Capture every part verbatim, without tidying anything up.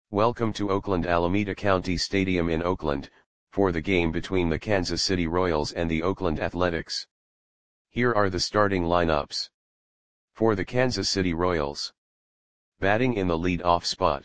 Welcome to Oakland Alameda County Stadium in Oakland, for the game between the Kansas City Royals and the Oakland Athletics. Here are the starting lineups. For the Kansas City Royals. Batting in the lead-off spot.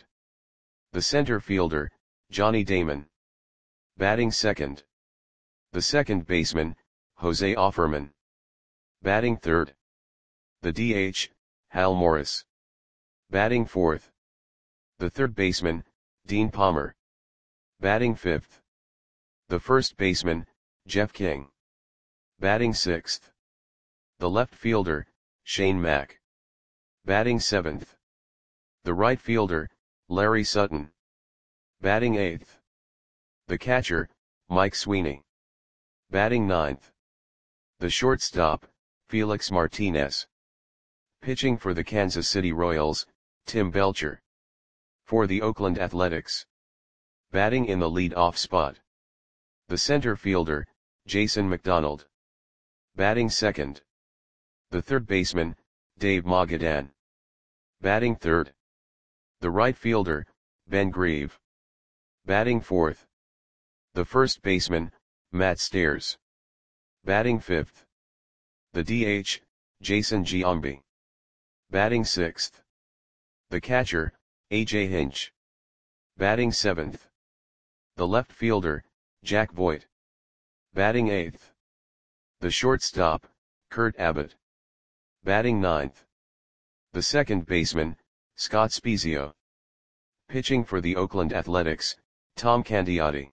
The center fielder, Johnny Damon. Batting second. The second baseman, Jose Offerman. Batting third. The D H, Hal Morris. Batting fourth. The third baseman, Dean Palmer. Batting fifth. The first baseman, Jeff King. Batting sixth. The left fielder, Shane Mack. Batting seventh. The right fielder, Larry Sutton. Batting eighth. The catcher, Mike Sweeney. Batting ninth. The shortstop, Felix Martinez. Pitching for the Kansas City Royals, Tim Belcher. For the Oakland Athletics. Batting in the lead-off spot. The center fielder, Jason McDonald. Batting second. The third baseman, Dave Magadan. Batting third. The right fielder, Ben Grieve. Batting fourth. The first baseman, Matt Stairs. Batting fifth. The D H, Jason Giambi. Batting sixth. The catcher, A J Hinch. Batting seventh. The left fielder, Jack Voigt. Batting eighth. The shortstop, Kurt Abbott. Batting ninth. The second baseman, Scott Spiezio. Pitching for the Oakland Athletics, Tom Candiotti.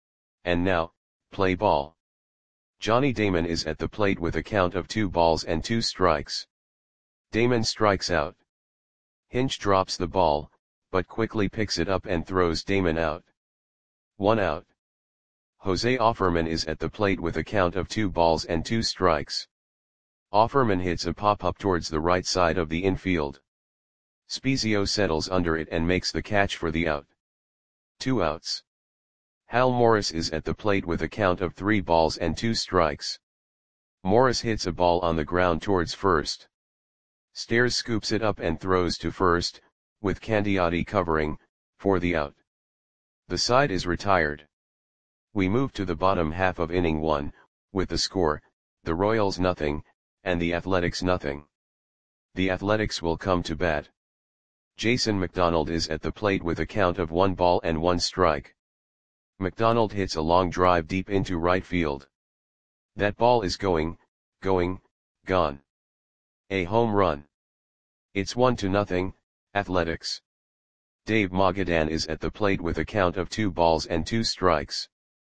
And now, play ball. Johnny Damon is at the plate with a count of two balls and two strikes. Damon strikes out. Hinch drops the ball, but quickly picks it up and throws Damon out. One out. Jose Offerman is at the plate with a count of two balls and two strikes. Offerman hits a pop-up towards the right side of the infield. Spiezio settles under it and makes the catch for the out. Two outs. Hal Morris is at the plate with a count of three balls and two strikes. Morris hits a ball on the ground towards first. Stairs scoops it up and throws to first, with Candiotti covering, for the out. The side is retired. We move to the bottom half of inning one, with the score, the Royals nothing, and the Athletics nothing. The Athletics will come to bat. Jason McDonald is at the plate with a count of one ball and one strike. McDonald hits a long drive deep into right field. That ball is going, going, gone. A home run. It's one to nothing, Athletics. Dave Magadan is at the plate with a count of two balls and two strikes.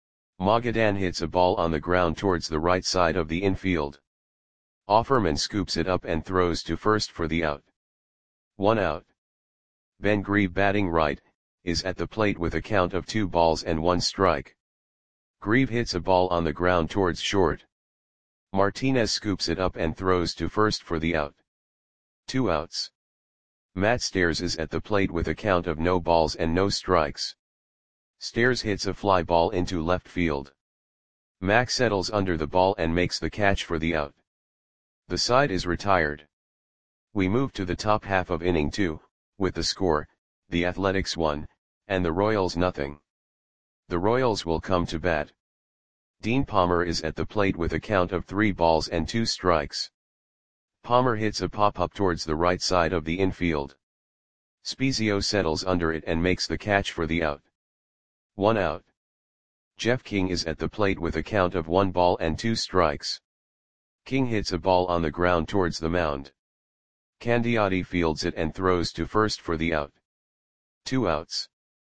Magadan hits a ball on the ground towards the right side of the infield. Offerman scoops it up and throws to first for the out. One out. Ben Grieve, batting right, is at the plate with a count of two balls and one strike. Grieve hits a ball on the ground towards short. Martinez scoops it up and throws to first for the out. Two outs. Matt Stairs is at the plate with a count of no balls and no strikes. Stairs hits a fly ball into left field. Mack settles under the ball and makes the catch for the out. The side is retired. We move to the top half of inning two, with the score, the Athletics one, and the Royals nothing. The Royals will come to bat. Dean Palmer is at the plate with a count of three balls and two strikes. Palmer hits a pop-up towards the right side of the infield. Spiezio settles under it and makes the catch for the out. One out. Jeff King is at the plate with a count of one ball and two strikes. King hits a ball on the ground towards the mound. Candiotti fields it and throws to first for the out. Two outs.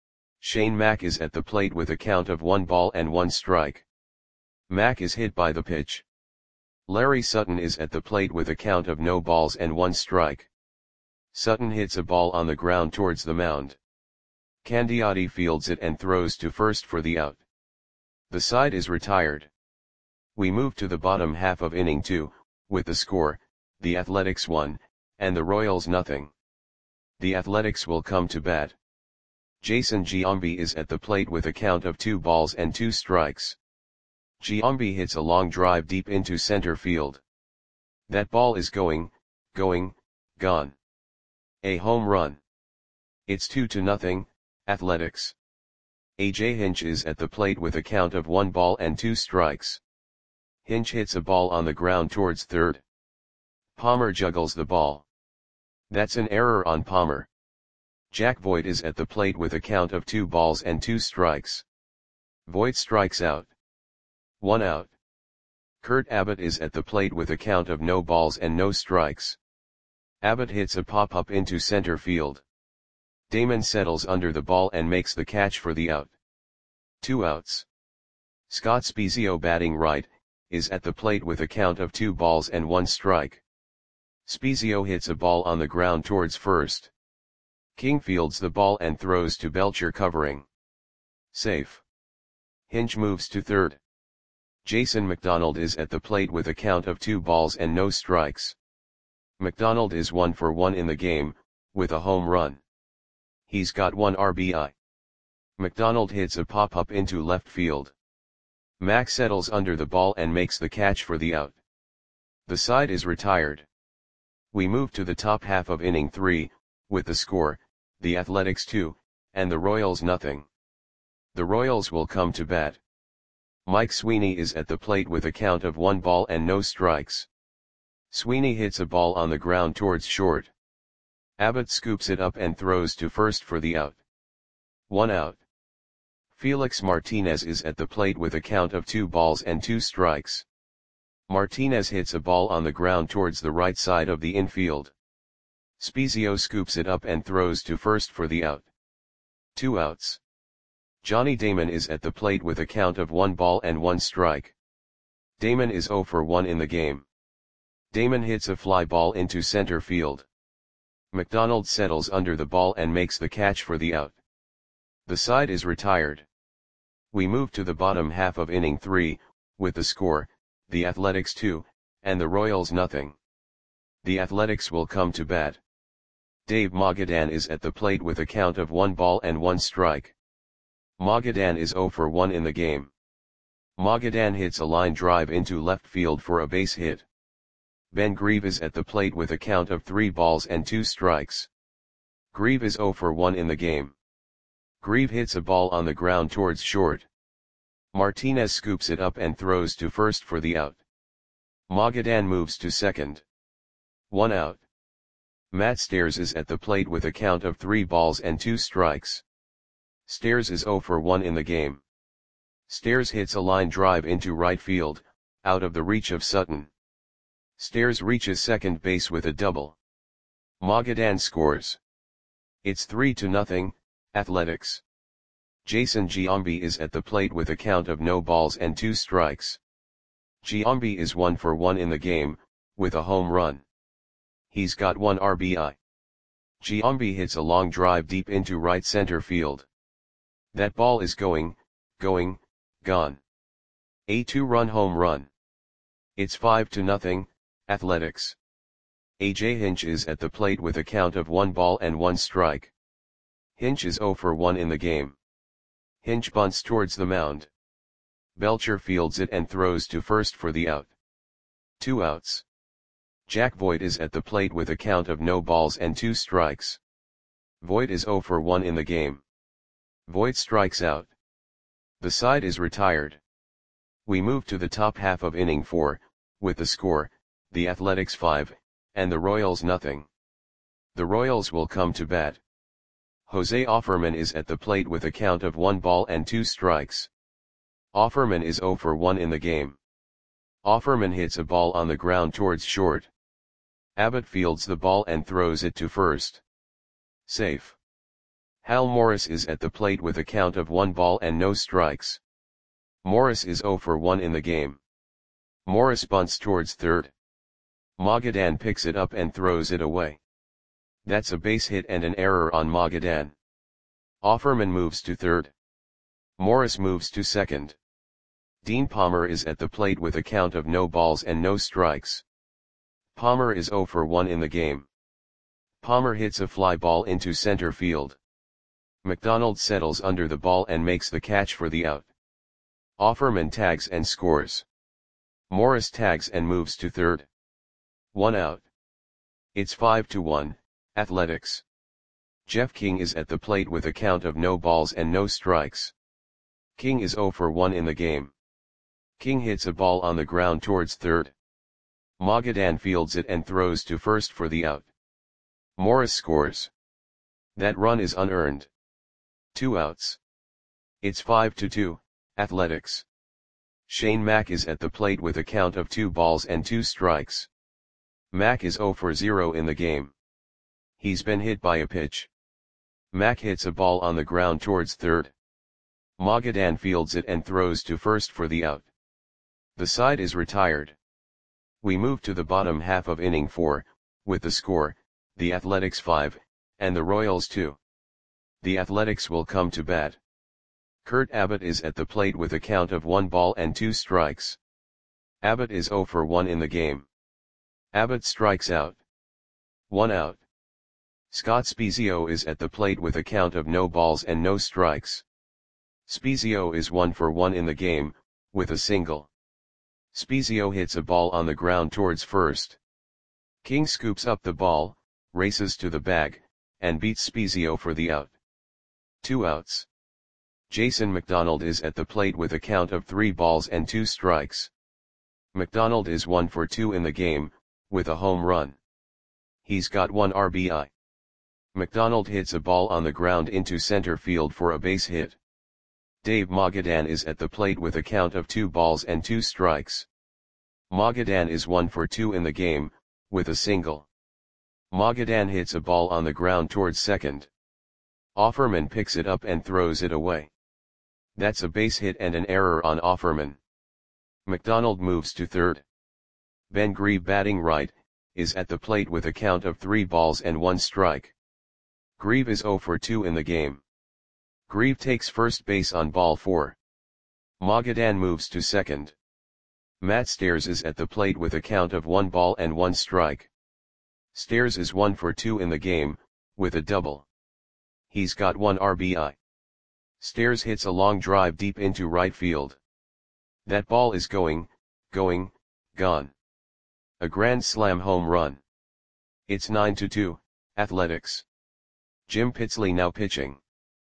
Shane Mack is at the plate with a count of one ball and one strike. Mack is hit by the pitch. Larry Sutton is at the plate with a count of no balls and one strike. Sutton hits a ball on the ground towards the mound. Candiotti fields it and throws to first for the out. The side is retired. We move to the bottom half of inning two, with the score, the Athletics one, and the Royals nothing. The Athletics will come to bat. Jason Giambi is at the plate with a count of two balls and two strikes. Giambi hits a long drive deep into center field. That ball is going, going, gone. A home run. It's two to nothing, Athletics. A J Hinch is at the plate with a count of one ball and two strikes. Hinch hits a ball on the ground towards third. Palmer juggles the ball. That's an error on Palmer. Jack Voigt is at the plate with a count of two balls and two strikes. Voigt strikes out. One out. Kurt Abbott is at the plate with a count of no balls and no strikes. Abbott hits a pop-up into center field. Damon settles under the ball and makes the catch for the out. Two outs. Scott Spiezio, batting right, is at the plate with a count of two balls and one strike. Spiezio hits a ball on the ground towards first. King fields the ball and throws to Belcher, covering. Safe. Hinch moves to third. Jason McDonald is at the plate with a count of two balls and no strikes. McDonald is one for one in the game, with a home run. He's got one R B I. McDonald hits a pop-up into left field. Mack settles under the ball and makes the catch for the out. The side is retired. We move to the top half of inning three, with the score, the Athletics two, and the Royals nothing. The Royals will come to bat. Mike Sweeney is at the plate with a count of one ball and no strikes. Sweeney hits a ball on the ground towards short. Abbott scoops it up and throws to first for the out. One out. Felix Martinez is at the plate with a count of two balls and two strikes. Martinez hits a ball on the ground towards the right side of the infield. Spiezio scoops it up and throws to first for the out. Two outs. Johnny Damon is at the plate with a count of one ball and one strike. Damon is zero for one in the game. Damon hits a fly ball into center field. McDonald settles under the ball and makes the catch for the out. The side is retired. We move to the bottom half of inning three, with the score, the Athletics two, and the Royals nothing. The Athletics will come to bat. Dave Magadan is at the plate with a count of one ball and one strike. Magadan is zero for one in the game. Magadan hits a line drive into left field for a base hit. Ben Grieve is at the plate with a count of three balls and two strikes. Grieve is zero for one in the game. Grieve hits a ball on the ground towards short. Martinez scoops it up and throws to first for the out. Magadan moves to second. One out. Matt Stairs is at the plate with a count of three balls and two strikes. Stairs is zero for one in the game. Stairs hits a line drive into right field, out of the reach of Sutton. Stairs reaches second base with a double. Magadan scores. It's three to nothing, Athletics. Jason Giambi is at the plate with a count of no balls and two strikes. Giambi is one for one in the game, with a home run. He's got one R B I. Giambi hits a long drive deep into right center field. That ball is going, going, gone. A two-run home run. It's five to nothing, Athletics. A J Hinch is at the plate with a count of one ball and one strike. Hinch is zero for one in the game. Hinch bunts towards the mound. Belcher fields it and throws to first for the out. Two outs. Jack Voigt is at the plate with a count of no balls and two strikes. Voigt is zero for one in the game. Voigt strikes out. The side is retired. We move to the top half of inning four, with the score, the Athletics five, and the Royals nothing. The Royals will come to bat. Jose Offerman is at the plate with a count of one ball and two strikes. Offerman is zero for one in the game. Offerman hits a ball on the ground towards short. Abbott fields the ball and throws it to first. Safe. Hal Morris is at the plate with a count of one ball and no strikes. Morris is zero for one in the game. Morris bunts towards third. Magadan picks it up and throws it away. That's a base hit and an error on Magadan. Offerman moves to third. Morris moves to second. Dean Palmer is at the plate with a count of no balls and no strikes. Palmer is zero for one in the game. Palmer hits a fly ball into center field. McDonald settles under the ball and makes the catch for the out. Offerman tags and scores. Morris tags and moves to third. One out. It's five to one, Athletics. Jeff King is at the plate with a count of no balls and no strikes. King is zero for one in the game. King hits a ball on the ground towards third. Moghadam fields it and throws to first for the out. Morris scores. That run is unearned. Two outs. It's five to two, Athletics. Shane Mack is at the plate with a count of two balls and two strikes. Mack is zero for zero in the game. He's been hit by a pitch. Mack hits a ball on the ground towards third. Moghadam fields it and throws to first for the out. The side is retired. We move to the bottom half of inning four, with the score, the Athletics five, and the Royals two. The Athletics will come to bat. Kurt Abbott is at the plate with a count of one ball and two strikes. Abbott is zero for one in the game. Abbott strikes out. One out. Scott Spiezio is at the plate with a count of no balls and no strikes. Spiezio is one for one in the game, with a single. Spiezio hits a ball on the ground towards first. King scoops up the ball, races to the bag, and beats Spiezio for the out. Two outs. Jason McDonald is at the plate with a count of three balls and two strikes. McDonald is one for two in the game, with a home run. He's got one R B I. McDonald hits a ball on the ground into center field for a base hit. Dave Moghadam is at the plate with a count of two balls and two strikes. Moghadam is one for two in the game, with a single. Moghadam hits a ball on the ground towards second. Offerman picks it up and throws it away. That's a base hit and an error on Offerman. McDonald moves to third. Ben Grieve, batting right, is at the plate with a count of three balls and one strike. Grieve is zero for two in the game. Grieve takes first base on ball four. Moghadam moves to second. Matt Stairs is at the plate with a count of one ball and one strike. Stairs is one for two in the game, with a double. He's got one R B I. Stairs hits a long drive deep into right field. That ball is going, going, gone. A grand slam home run. It's nine to two, Athletics. Jim Pitsley now pitching.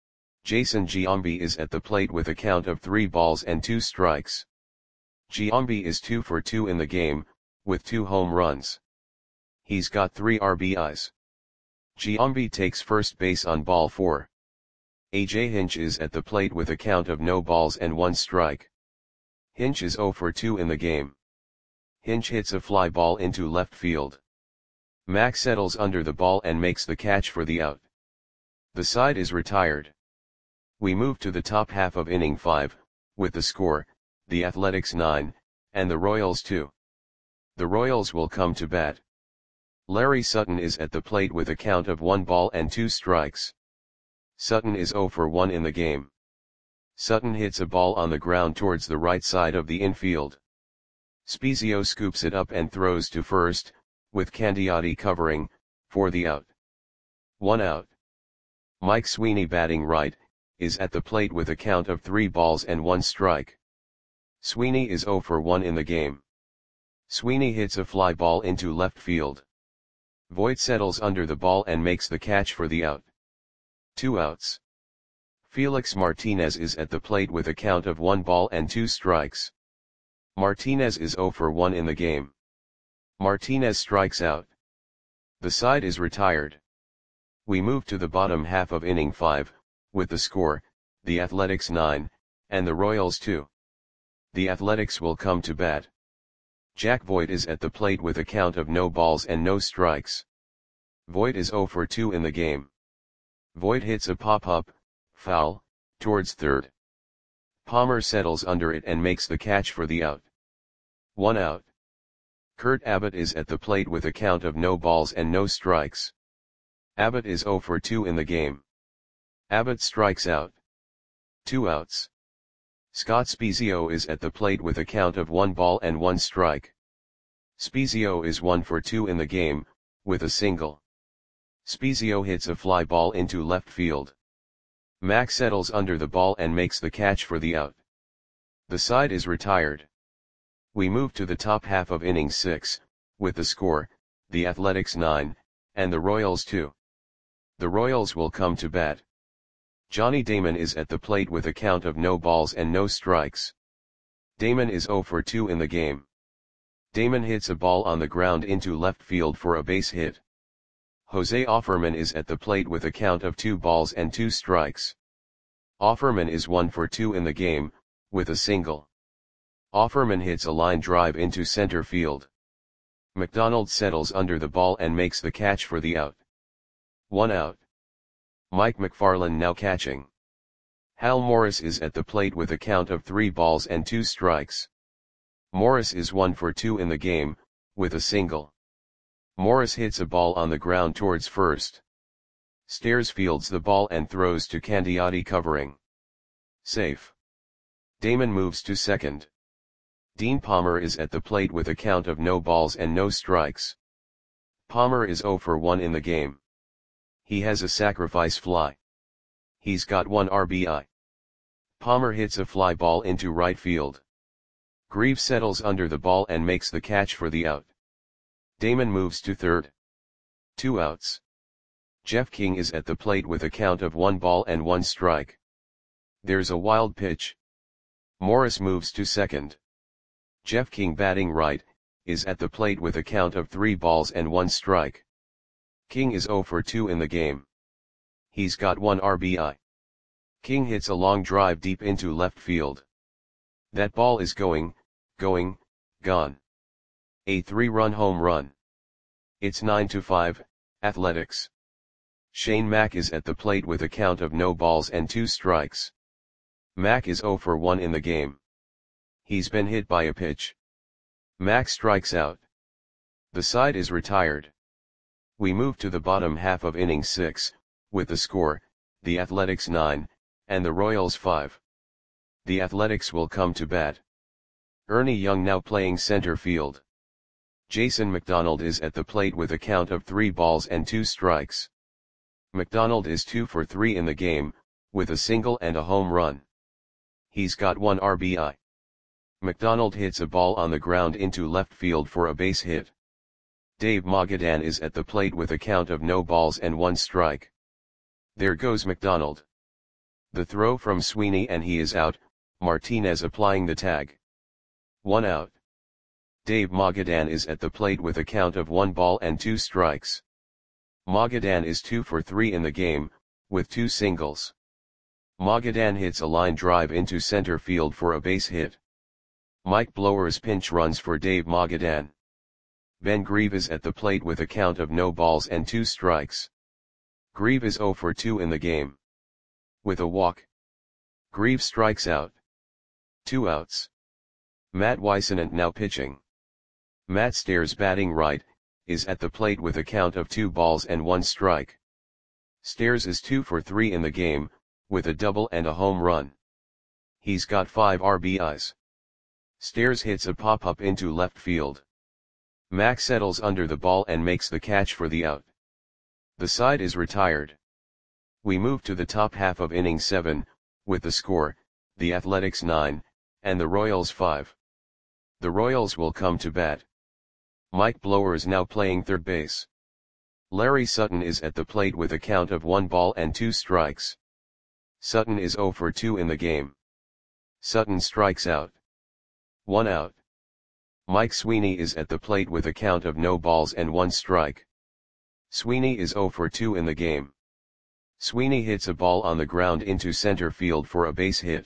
Jason Giambi is at the plate with a count of three balls and two strikes. Giambi is two for two in the game, with two home runs. He's got three R B Is. Giambi takes first base on ball four. A J Hinch is at the plate with a count of no balls and one strike. Hinch is zero for two in the game. Hinch hits a fly ball into left field. Mack settles under the ball and makes the catch for the out. The side is retired. We move to the top half of inning five, with the score, the Athletics nine, and the Royals two. The Royals will come to bat. Larry Sutton is at the plate with a count of one ball and two strikes. Sutton is zero for one in the game. Sutton hits a ball on the ground towards the right side of the infield. Spiezio scoops it up and throws to first, with Candiotti covering, for the out. One out. Mike Sweeney, batting right, is at the plate with a count of three balls and one strike. Sweeney is zero for one in the game. Sweeney hits a fly ball into left field. Voit settles under the ball and makes the catch for the out. Two outs. Felix Martinez is at the plate with a count of one ball and two strikes. Martinez is zero for one in the game. Martinez strikes out. The side is retired. We move to the bottom half of inning five, with the score, the Athletics nine, and the Royals two. The Athletics will come to bat. Jack Voit is at the plate with a count of no balls and no strikes. Voit is zero for two in the game. Voit hits a pop-up, foul, towards third. Palmer settles under it and makes the catch for the out. One out. Kurt Abbott is at the plate with a count of no balls and no strikes. Abbott is zero for two in the game. Abbott strikes out. Two outs. Scott Spiezio is at the plate with a count of one ball and one strike. Spiezio is one for two in the game, with a single. Spiezio hits a fly ball into left field. Mack settles under the ball and makes the catch for the out. The side is retired. We move to the top half of inning six, with the score, the Athletics nine, and the Royals two. The Royals will come to bat. Johnny Damon is at the plate with a count of no balls and no strikes. Damon is zero for two in the game. Damon hits a ball on the ground into left field for a base hit. Jose Offerman is at the plate with a count of two balls and two strikes. Offerman is one for two in the game, with a single. Offerman hits a line drive into center field. McDonald settles under the ball and makes the catch for the out. One out. Mike McFarland now catching. Hal Morris is at the plate with a count of three balls and two strikes. Morris is one for two in the game, with a single. Morris hits a ball on the ground towards first. Stairs fields the ball and throws to Candiotti covering. Safe. Damon moves to second. Dean Palmer is at the plate with a count of no balls and no strikes. Palmer is zero for one in the game. He has a sacrifice fly. He's got one R B I. Palmer hits a fly ball into right field. Greaves settles under the ball and makes the catch for the out. Damon moves to third. Two outs. Jeff King is at the plate with a count of one ball and one strike. There's a wild pitch. Morris moves to second. Jeff King, batting right, is at the plate with a count of three balls and one strike. King is zero for two in the game. He's got one R B I. King hits a long drive deep into left field. That ball is going, going, gone. A three-run home run. It's nine to five, Athletics. Shane Mack is at the plate with a count of no balls and two strikes. Mack is zero for one in the game. He's been hit by a pitch. Mack strikes out. The side is retired. We move to the bottom half of inning six, with the score, the Athletics nine, and the Royals five. The Athletics will come to bat. Ernie Young now playing center field. Jason McDonald is at the plate with a count of three balls and two strikes. McDonald is two for three in the game, with a single and a home run. He's got one R B I. McDonald hits a ball on the ground into left field for a base hit. Dave Magadan is at the plate with a count of no balls and one strike. There goes McDonald. The throw from Sweeney and he is out, Martinez applying the tag. One out. Dave Magadan is at the plate with a count of one ball and two strikes. Magadan is two for three in the game, with two singles. Magadan hits a line drive into center field for a base hit. Mike Blowers pinch runs for Dave Magadan. Ben Grieve is at the plate with a count of no balls and two strikes. Grieve is zero for two in the game. With a walk. Grieve strikes out. Two outs. Matt Whisenant now pitching. Matt Stairs, batting right, is at the plate with a count of two balls and one strike. Stairs is two for three in the game, with a double and a home run. He's got five R B Is. Stairs hits a pop-up into left field. Mack settles under the ball and makes the catch for the out. The side is retired. We move to the top half of inning seven, with the score, the Athletics nine, and the Royals five. The Royals will come to bat. Mike Blowers now playing third base. Larry Sutton is at the plate with a count of one ball and two strikes. Sutton is zero for two in the game. Sutton strikes out. One out. Mike Sweeney is at the plate with a count of no balls and one strike. Sweeney is zero for two in the game. Sweeney hits a ball on the ground into center field for a base hit.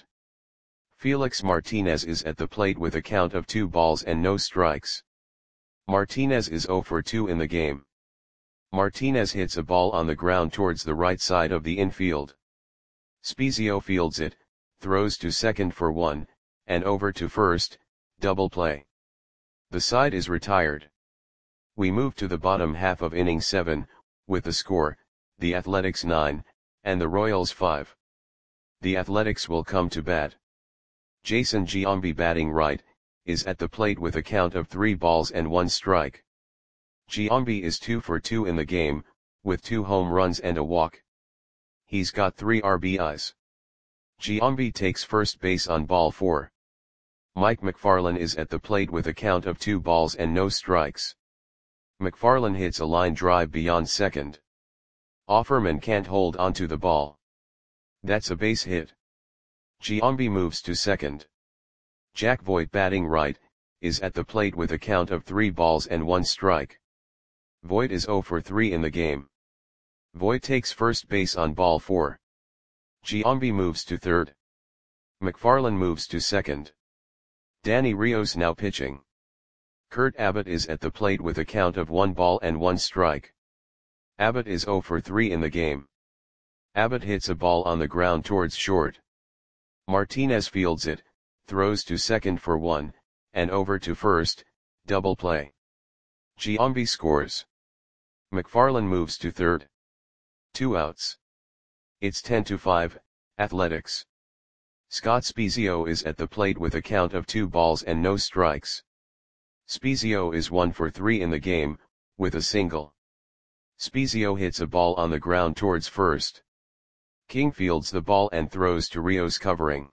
Felix Martinez is at the plate with a count of two balls and no strikes. Martinez is zero for two in the game. Martinez hits a ball on the ground towards the right side of the infield. Spezio fields it, throws to second for one, and over to first, double play. The side is retired. We move to the bottom half of inning seven, with the score, the Athletics nine, and the Royals five. The Athletics will come to bat. Jason Giambi, batting right, is at the plate with a count of three balls and one strike. Giambi is two for two in the game, with two home runs and a walk. He's got three R B Is. Giambi takes first base on ball four. Mike McFarland is at the plate with a count of two balls and no strikes. McFarland hits a line drive beyond second. Offerman can't hold onto the ball. That's a base hit. Giambi moves to second. Jack Voigt, batting right, is at the plate with a count of three balls and one strike. Voigt is zero for three in the game. Voigt takes first base on ball four. Giambi moves to third. McFarland moves to second. Danny Rios now pitching. Kurt Abbott is at the plate with a count of one ball and one strike. Abbott is zero for three in the game. Abbott hits a ball on the ground towards short. Martinez fields it, throws to second for one, and over to first, double play. Giambi scores. McFarland moves to third. Two outs. It's ten to five, Athletics. Scott Spiezio is at the plate with a count of two balls and no strikes. Spiezio is one for three in the game, with a single. Spiezio hits a ball on the ground towards first. King fields the ball and throws to Rios covering.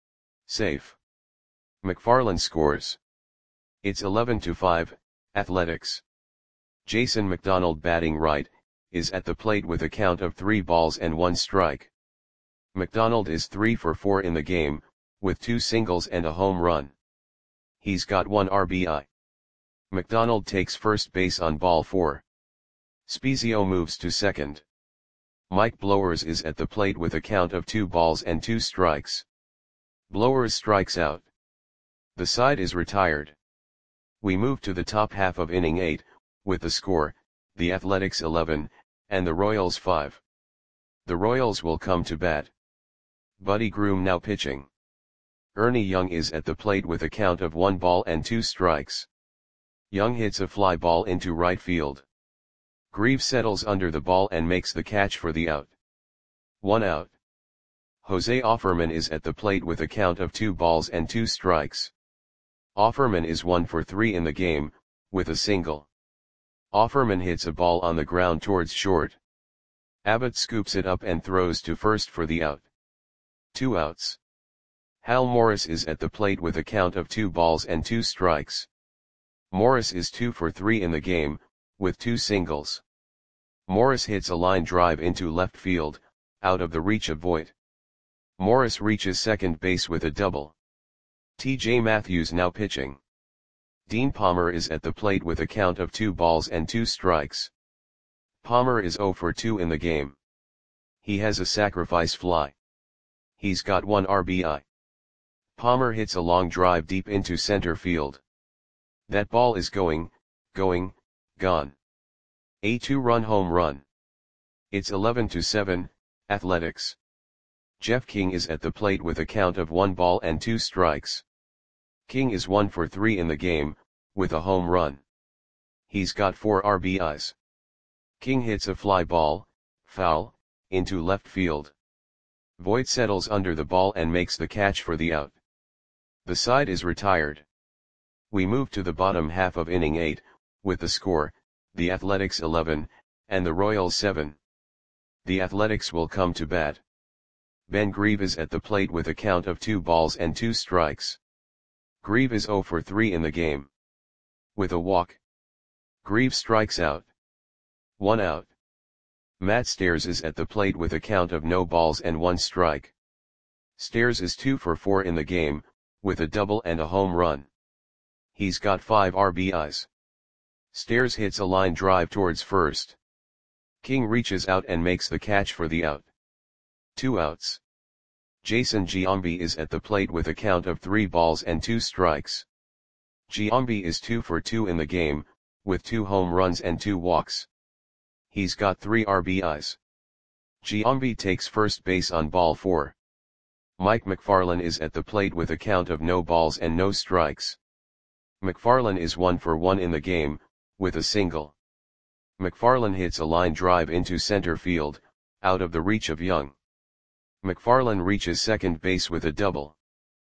Safe. McFarland scores. It's eleven to five, Athletics. Jason McDonald, batting right, is at the plate with a count of three balls and one strike. McDonald is three for four in the game, with two singles and a home run. He's got one R B I. McDonald takes first base on ball four. Spiezio moves to second. Mike Blowers is at the plate with a count of two balls and two strikes. Blowers strikes out. The side is retired. We move to the top half of inning eight, with the score, the Athletics eleven, and the Royals five. The Royals will come to bat. Buddy Groom now pitching. Ernie Young is at the plate with a count of one ball and two strikes. Young hits a fly ball into right field. Greaves settles under the ball and makes the catch for the out. One out. Jose Offerman is at the plate with a count of two balls and two strikes. Offerman is one for three in the game, with a single. Offerman hits a ball on the ground towards short. Abbott scoops it up and throws to first for the out. Two outs. Hal Morris is at the plate with a count of two balls and two strikes. Morris is two for three in the game, with two singles. Morris hits a line drive into left field, out of the reach of Voigt. Morris reaches second base with a double. T J Matthews now pitching. Dean Palmer is at the plate with a count of two balls and two strikes. Palmer is zero for two in the game. He has a sacrifice fly. He's got one R B I. Palmer hits a long drive deep into center field. That ball is going, going, gone. A two-run home run. It's eleven to seven, Athletics. Jeff King is at the plate with a count of one ball and two strikes. King is one for three in the game, with a home run. He's got four R B Is. King hits a fly ball, foul, into left field. Voigt settles under the ball and makes the catch for the out. The side is retired. We move to the bottom half of inning eight, with the score, the Athletics eleven, and the Royals seven. The Athletics will come to bat. Ben Grieve is at the plate with a count of two balls and two strikes. Grieve is zero for three in the game. With a walk. Grieve strikes out. One out. Matt Stairs is at the plate with a count of no balls and one strike. Stairs is two for four in the game, with a double and a home run. He's got five R B Is. Stairs hits a line drive towards first. King reaches out and makes the catch for the out. Two outs. Jason Giambi is at the plate with a count of three balls and two strikes. Giambi is two for two in the game, with two home runs and two walks. He's got three R B Is. Giambi takes first base on ball four. Mike McFarland is at the plate with a count of no balls and no strikes. McFarland is one for one in the game, with a single. McFarland hits a line drive into center field, out of the reach of Young. McFarland reaches second base with a double.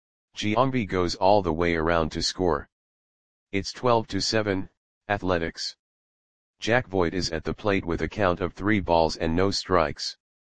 Giambi goes all the way around to score. It's twelve to seven, Athletics. Jack Voigt is at the plate with a count of three balls and no strikes.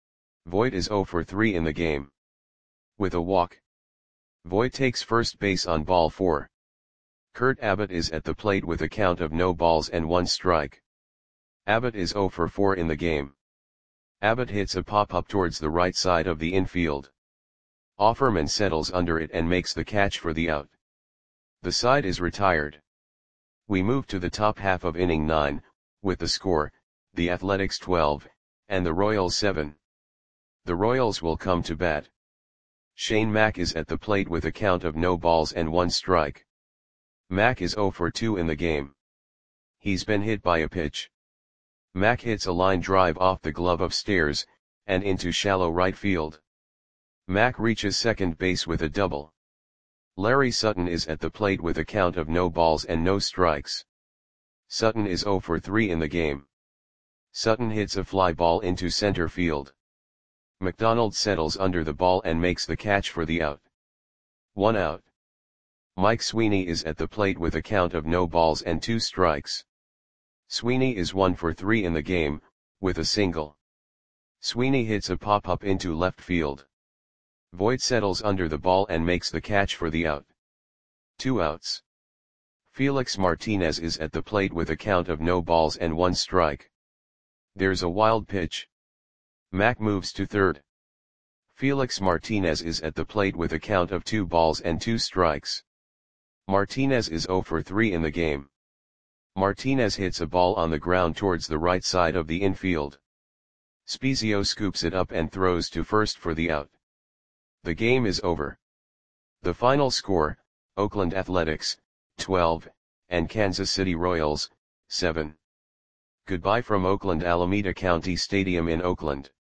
Voigt is zero for three in the game. With a walk. Voigt takes first base on ball four. Kurt Abbott is at the plate with a count of no balls and one strike. Abbott is zero for four in the game. Abbott hits a pop-up towards the right side of the infield. Offerman settles under it and makes the catch for the out. The side is retired. We move to the top half of inning nine, with the score, the Athletics twelve, and the Royals seven. The Royals will come to bat. Shane Mack is at the plate with a count of no balls and one strike. Mack is oh for two in the game. He's been hit by a pitch. Mack hits a line drive off the glove upstairs, and into shallow right field. Mack reaches second base with a double. Larry Sutton is at the plate with a count of no balls and no strikes. Sutton is oh for three in the game. Sutton hits a fly ball into center field. McDonald settles under the ball and makes the catch for the out. One out. Mike Sweeney is at the plate with a count of no balls and two strikes. Sweeney is one for three in the game, with a single. Sweeney hits a pop-up into left field. Voit settles under the ball and makes the catch for the out. Two outs. Felix Martinez is at the plate with a count of no balls and one strike. There's a wild pitch. Mack moves to third. Felix Martinez is at the plate with a count of two balls and two strikes. Martinez is oh for three in the game. Martinez hits a ball on the ground towards the right side of the infield. Spezio scoops it up and throws to first for the out. The game is over. The final score, Oakland Athletics, twelve, and Kansas City Royals, seven. Goodbye from Oakland Alameda County Stadium in Oakland.